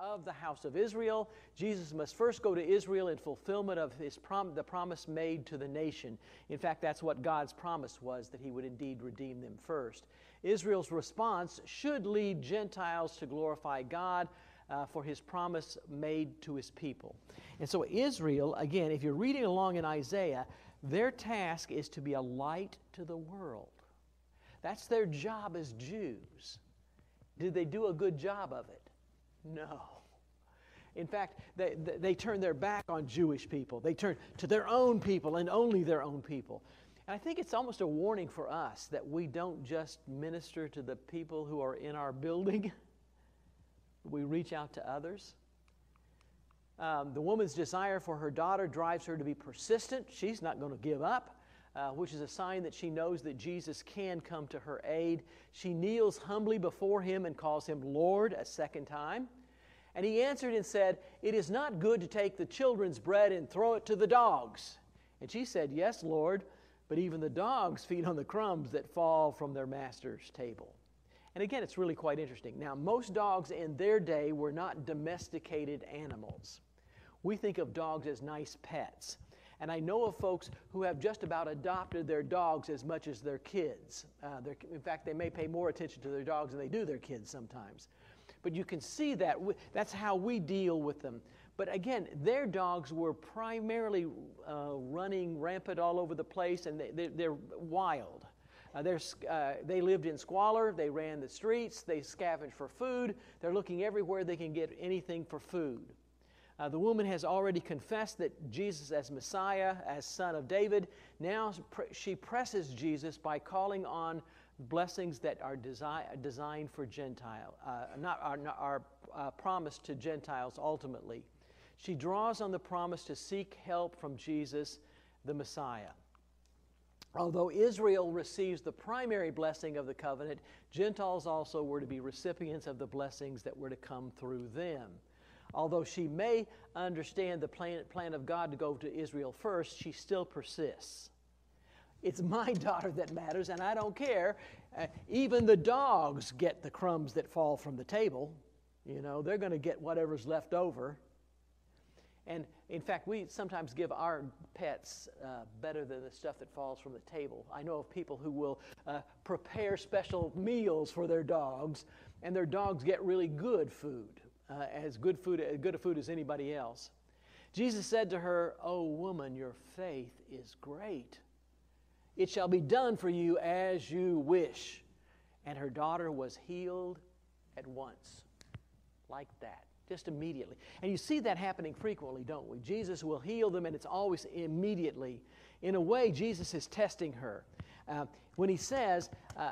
of the house of Israel. Jesus must first go to Israel in fulfillment of the promise made to the nation. In fact, that's what God's promise was, that he would indeed redeem them first. Israel's response should lead Gentiles to glorify God for his promise made to his people. And so Israel, again, if you're reading along in Isaiah, their task is to be a light to the world. That's their job as Jews. Did they do a good job of it? No. In fact, they turned their back on Jewish people. They turned to their own people and only their own people. And I think it's almost a warning for us that we don't just minister to the people who are in our building. We reach out to others. The woman's desire for her daughter drives her to be persistent. She's not going to give up, which is a sign that she knows that Jesus can come to her aid. She kneels humbly before him and calls him Lord a second time. And he answered and said, "It is not good to take the children's bread and throw it to the dogs." And she said, "Yes, Lord, but even the dogs feed on the crumbs that fall from their master's table." And again, it's really quite interesting. Now, most dogs in their day were not domesticated animals. We think of dogs as nice pets. And I know of folks who have just about adopted their dogs as much as their kids. In fact, they may pay more attention to their dogs than they do their kids sometimes. But you can see that. That's how we deal with them. But again, their dogs were primarily running rampant all over the place, and they're wild. They lived in squalor. They ran the streets. They scavenged for food. They're looking everywhere they can get anything for food. The woman has already confessed that Jesus as Messiah, as Son of David. Now she presses Jesus by calling on blessings that are designed for Gentile, are promised to Gentiles ultimately. She draws on the promise to seek help from Jesus, the Messiah. Although Israel receives the primary blessing of the covenant, Gentiles also were to be recipients of the blessings that were to come through them. Although she may understand the plan of God to go to Israel first, she still persists. It's my daughter that matters, and I don't care. Even the dogs get the crumbs that fall from the table. You know, they're going to get whatever's left over. And in fact, we sometimes give our pets better than the stuff that falls from the table. I know of people who will prepare special meals for their dogs, and their dogs get really good food, as good a food as anybody else. Jesus said to her, "O woman, your faith is great. It shall be done for you as you wish." And her daughter was healed at once, like that. Just immediately. And you see that happening frequently, don't we? Jesus will heal them, and it's always immediately. In a way, Jesus is testing her. When he says,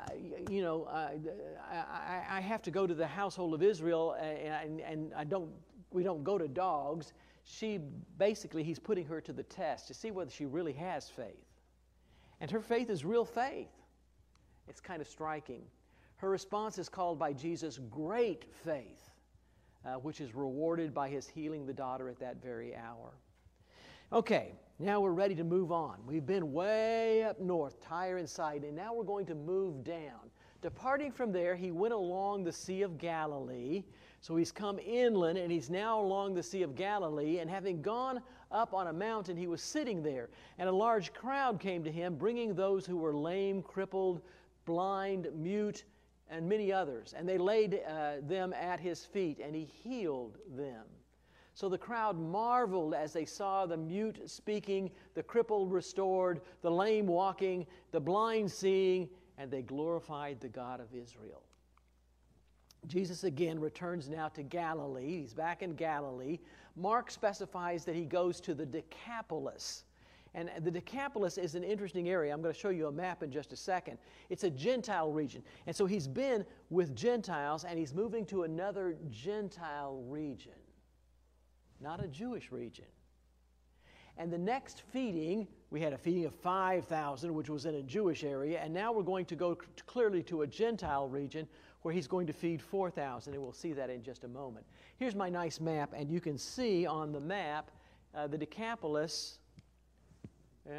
I have to go to the household of Israel, and we don't go to dogs, he's putting her to the test to see whether she really has faith. And her faith is real faith. It's kind of striking. Her response is called by Jesus great faith. Which is rewarded by his healing the daughter at that very hour. Okay, now we're ready to move on. We've been way up north, Tyre and Sidon, and now we're going to move down. Departing from there, he went along the Sea of Galilee. So he's come inland, and he's now along the Sea of Galilee, and having gone up on a mountain, he was sitting there. And a large crowd came to him, bringing those who were lame, crippled, blind, mute, and many others. And they laid them at his feet, and he healed them. So the crowd marveled as they saw the mute speaking, the crippled restored, the lame walking, the blind seeing, and they glorified the God of Israel. Jesus again returns now to Galilee. He's back in Galilee. Mark specifies that he goes to the Decapolis. And the Decapolis is an interesting area. I'm going to show you a map in just a second. It's a Gentile region. And so he's been with Gentiles, and he's moving to another Gentile region, not a Jewish region. And the next feeding, we had a feeding of 5,000, which was in a Jewish area, and now we're going to go clearly to a Gentile region where he's going to feed 4,000, and we'll see that in just a moment. Here's my nice map, and you can see on the map the Decapolis.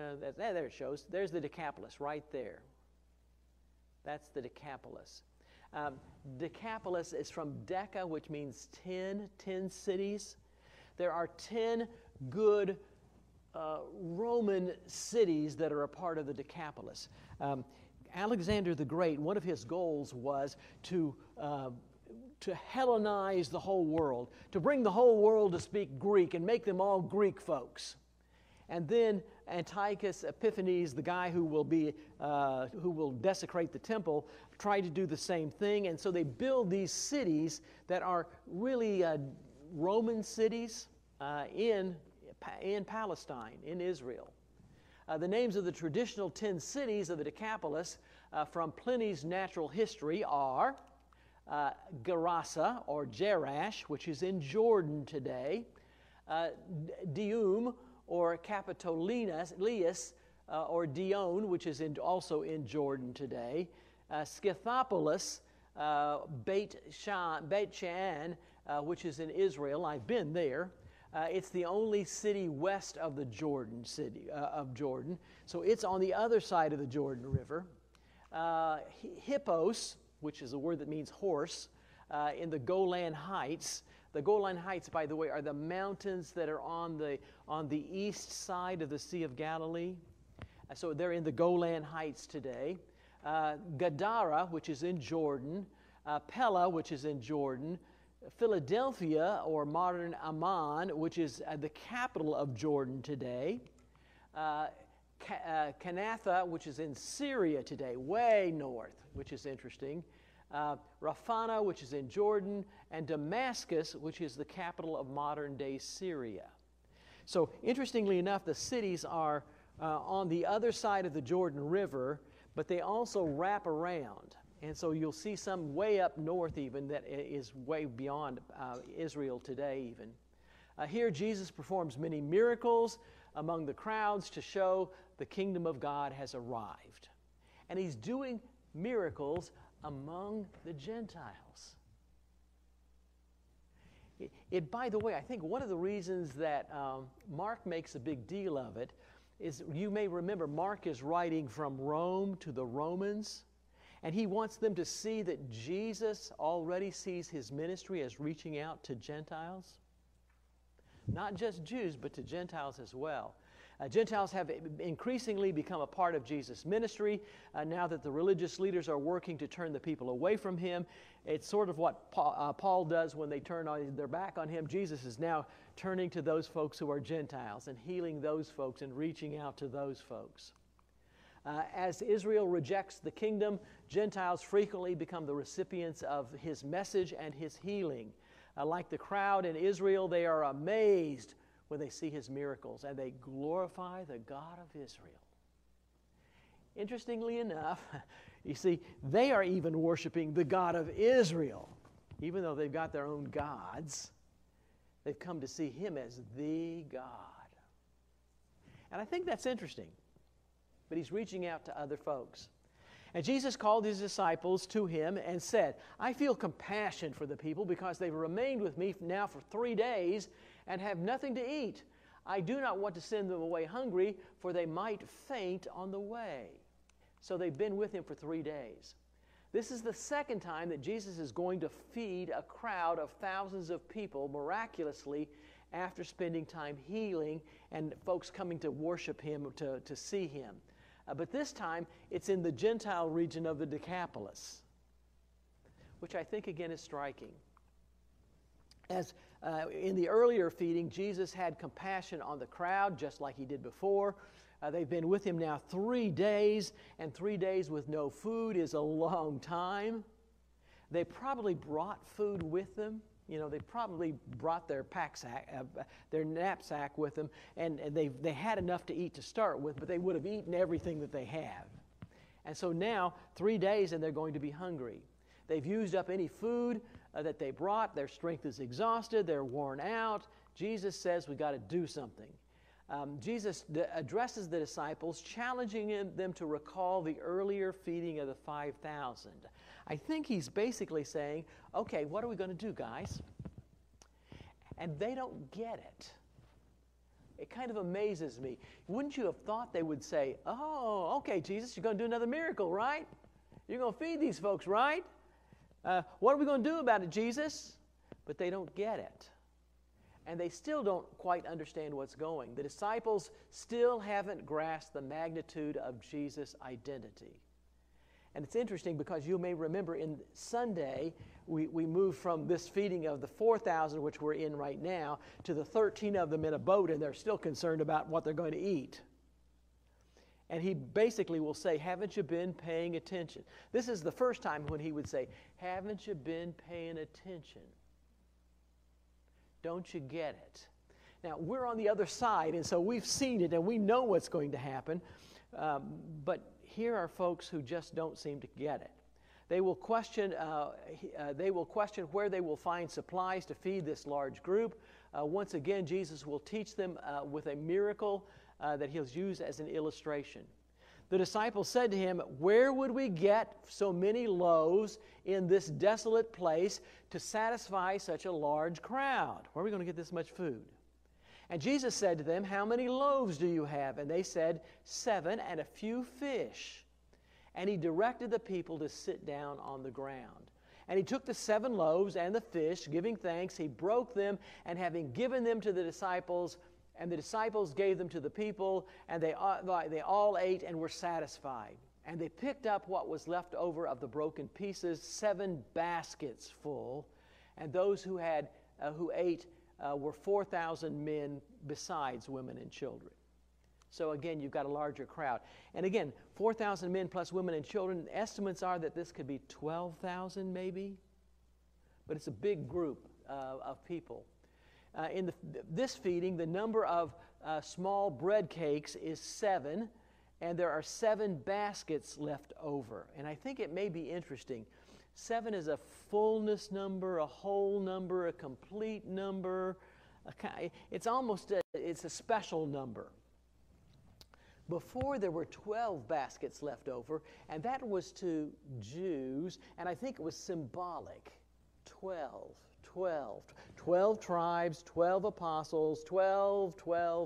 There it shows. There's the Decapolis right there. That's the Decapolis. Decapolis is from Deca, which means 10 cities. There are 10 good Roman cities that are a part of the Decapolis. Alexander the Great, one of his goals was to Hellenize the whole world, to bring the whole world to speak Greek and make them all Greek folks. And then Antiochus Epiphanes, the guy who will desecrate the temple, tried to do the same thing. And so they build these cities that are really Roman cities in Palestine, in Israel. The names of the traditional 10 cities of the Decapolis from Pliny's natural history are Gerasa, or Jerash, which is in Jordan today, Dium, or Capitolius, or Dion, which is also in Jordan today, Scythopolis, Beit Shean, which is in Israel. I've been there. It's the only city west of the Jordan so it's on the other side of the Jordan River. Hippos, which is a word that means horse, in the Golan Heights. The Golan Heights, by the way, are the mountains that are on the east side of the Sea of Galilee. So they're in the Golan Heights today. Gadara, which is in Jordan. Pella, which is in Jordan. Philadelphia, or modern Amman, which is the capital of Jordan today. Kanatha, which is in Syria today, way north, which is interesting. Raphana, which is in Jordan, and Damascus, which is the capital of modern-day Syria. So, interestingly enough, the cities are on the other side of the Jordan River, but they also wrap around. And so you'll see some way up north even that is way beyond Israel today even. Here Jesus performs many miracles among the crowds to show the kingdom of God has arrived. And he's doing miracles among the Gentiles. By the way, I think one of the reasons that Mark makes a big deal of it is, you may remember, Mark is writing from Rome to the Romans. And he wants them to see that Jesus already sees his ministry as reaching out to Gentiles. Not just Jews, but to Gentiles as well. Gentiles have increasingly become a part of Jesus' ministry. Now that the religious leaders are working to turn the people away from him, it's sort of what Paul does when they turn their back on him. Jesus is now turning to those folks who are Gentiles and healing those folks and reaching out to those folks. As Israel rejects the kingdom, Gentiles frequently become the recipients of his message and his healing. Like the crowd in Israel, they are amazed when they see his miracles, and they glorify the God of Israel. Interestingly enough, you see, they are even worshiping the God of Israel. Even though they've got their own gods, they've come to see him as the God. And I think that's interesting. But he's reaching out to other folks. And Jesus called his disciples to him and said, I feel compassion for the people because they've remained with me now for 3 days and have nothing to eat. I do not want to send them away hungry, for they might faint on the way. So they've been with him for 3 days. This is the second time that Jesus is going to feed a crowd of thousands of people miraculously after spending time healing and folks coming to worship him, to see him. But this time, it's in the Gentile region of the Decapolis, which I think, again, is striking. As in the earlier feeding, Jesus had compassion on the crowd, just like he did before. They've been with him now 3 days, and 3 days with no food is a long time. They probably brought food with them. You know, they probably brought their their knapsack with them, and they had enough to eat to start with, but they would have eaten everything that they have. And so now, 3 days, and they're going to be hungry. They've used up any food that they brought. Their strength is exhausted. They're worn out. Jesus says, we've got to do something. Jesus addresses the disciples, challenging them to recall the earlier feeding of the 5,000. I think he's basically saying, okay, what are we going to do, guys? And they don't get it. It kind of amazes me. Wouldn't you have thought they would say, oh, okay, Jesus, you're going to do another miracle, right? You're going to feed these folks, right? What are we going to do about it, Jesus? But they don't get it. And they still don't quite understand what's going. The disciples still haven't grasped the magnitude of Jesus' identity. And it's interesting because you may remember in Sunday, we moved from this feeding of the 4,000, which we're in right now, to the 13 of them in a boat, and they're still concerned about what they're going to eat. And he basically will say, haven't you been paying attention? This is the first time when he would say, haven't you been paying attention? Don't you get it? Now, we're on the other side, and so we've seen it, and we know what's going to happen. But here are folks who just don't seem to get it. They will question where they will find supplies to feed this large group. Once again, Jesus will teach them with a miracle that he'll use as an illustration. The disciples said to him, where would we get so many loaves in this desolate place to satisfy such a large crowd? Where are we going to get this much food? And Jesus said to them, how many loaves do you have? And they said, 7 and a few fish. And he directed the people to sit down on the ground. And he took the 7 loaves and the fish, giving thanks, he broke them, and having given them to the disciples, and the disciples gave them to the people, and they all ate and were satisfied. And they picked up what was left over of the broken pieces, 7 baskets full. And those who ate were 4,000 men besides women and children. So again, you've got a larger crowd. And again, 4,000 men plus women and children. Estimates are that this could be 12,000 maybe. But it's a big group of people. In this feeding, the number of small bread cakes is 7, and there are 7 baskets left over. And I think it may be interesting. 7 is a fullness number, a whole number, a complete number. It's a special number. Before there were 12 baskets left over, and that was to Jews, and I think it was symbolic. 12 tribes, 12 apostles, 12.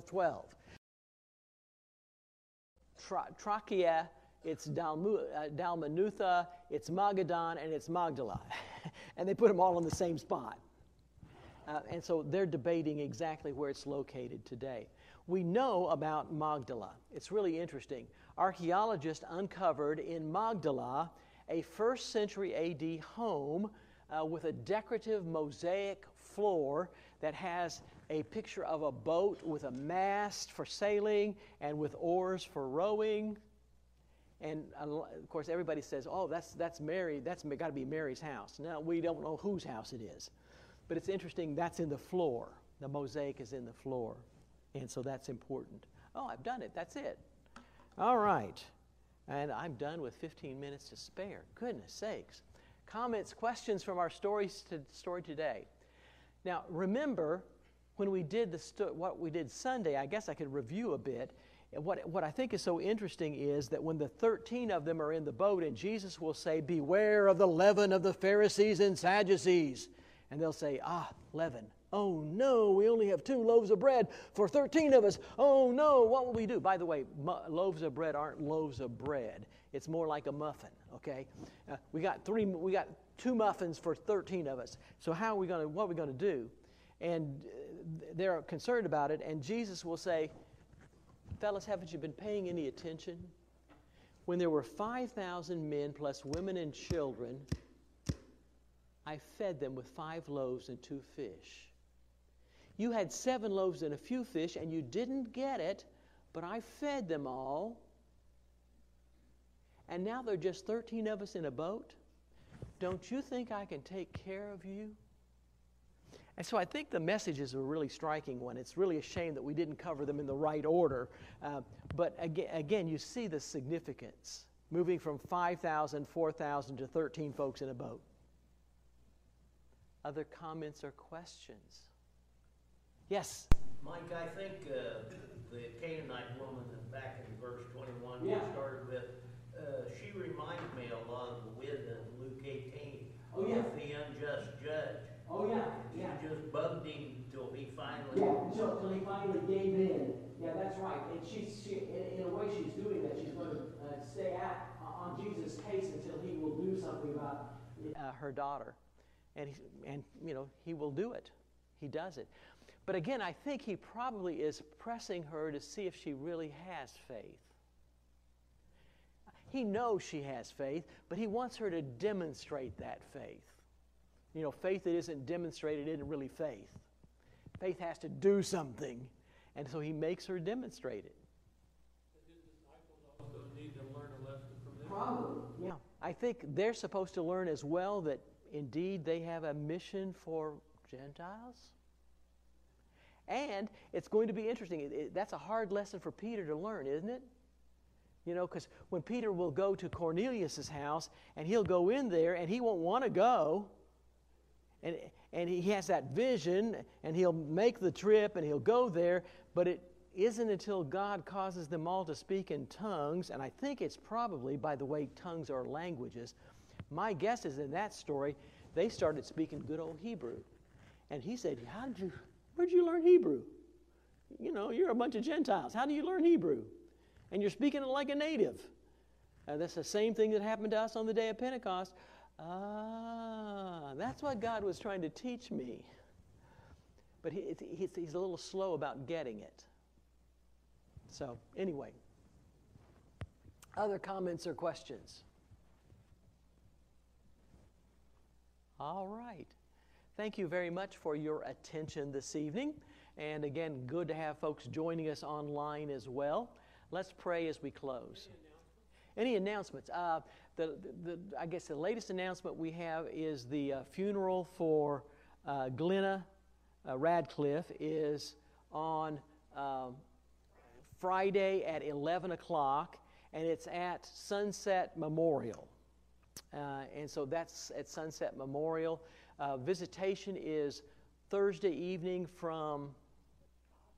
Trachea, it's Dalmanutha, it's Magadan, and it's Magdala. And they put them all in the same spot. And so they're debating exactly where it's located today. We know about Magdala. It's really interesting. Archaeologists uncovered in Magdala a 1st century AD home with a decorative mosaic floor that has a picture of a boat with a mast for sailing and with oars for rowing. And of course, everybody says, "Oh, that's Mary. That's got to be Mary's house." Now we don't know whose house it is, but it's interesting. That's in the floor. The mosaic is in the floor, and so that's important. Oh, I've done it. That's it. All right, and I'm done with 15 minutes to spare. Goodness sakes! Comments, questions from our story today. Now, remember when we did what we did Sunday. I guess I could review a bit. What I think is so interesting is that when the 13 of them are in the boat, and Jesus will say, "Beware of the leaven of the Pharisees and Sadducees," and they'll say, "Leaven. Oh no, we only have 2 loaves of bread for 13 of us. Oh no, what will we do?" By the way, loaves of bread aren't loaves of bread. It's more like a muffin. Okay, we got 2 muffins for 13 of us. So what are we going to do? And they're concerned about it. And Jesus will say, "Fellas, haven't you been paying any attention? When there were 5,000 men plus women and children, I fed them with 5 loaves and 2 fish. You had 7 loaves and a few fish, and you didn't get it, but I fed them all. And now there are just 13 of us in a boat. Don't you think I can take care of you?" And so I think the message is a really striking one. It's really a shame that we didn't cover them in the right order. But again, you see the significance, moving from 5,000, 4,000 to 13 folks in a boat. Other comments or questions? Yes? Mike, I think the Canaanite woman back in verse 21 we started with, she reminds me a lot of with Luke 18 with the unjust judge. Oh, yeah. She just bugged him till he finally... Yeah, until he finally gave in. Yeah, that's right. And she in a way, she's doing that. She's going to stay on Jesus' case until he will do something about her daughter. And he will do it. He does it. But again, I think he probably is pressing her to see if she really has faith. He knows she has faith, but he wants her to demonstrate that faith. Faith that isn't demonstrated isn't really faith. Faith has to do something, and so he makes her demonstrate it. His disciples also need to learn a lesson from this. Probably. Yeah. I think they're supposed to learn as well that indeed they have a mission for Gentiles. And it's going to be interesting. That's a hard lesson for Peter to learn, isn't it? Because when Peter will go to Cornelius' house, and he'll go in there, and he won't want to go, and he has that vision, and he'll make the trip, and he'll go there, but it isn't until God causes them all to speak in tongues, and I think it's probably, by the way, tongues are languages. My guess is in that story, they started speaking good old Hebrew. And he said, where'd you learn Hebrew? You're a bunch of Gentiles. How do you learn Hebrew? And you're speaking it like a native. That's the same thing that happened to us on the day of Pentecost. That's what God was trying to teach me. But he's a little slow about getting it. So, anyway. Other comments or questions? All right. Thank you very much for your attention this evening. And again, good to have folks joining us online as well. Let's pray as we close. Any announcements? I guess the latest announcement we have is the funeral for Glenna Radcliffe is on Friday at 11 o'clock, and it's at Sunset Memorial. And so that's at Sunset Memorial. Visitation is Thursday evening from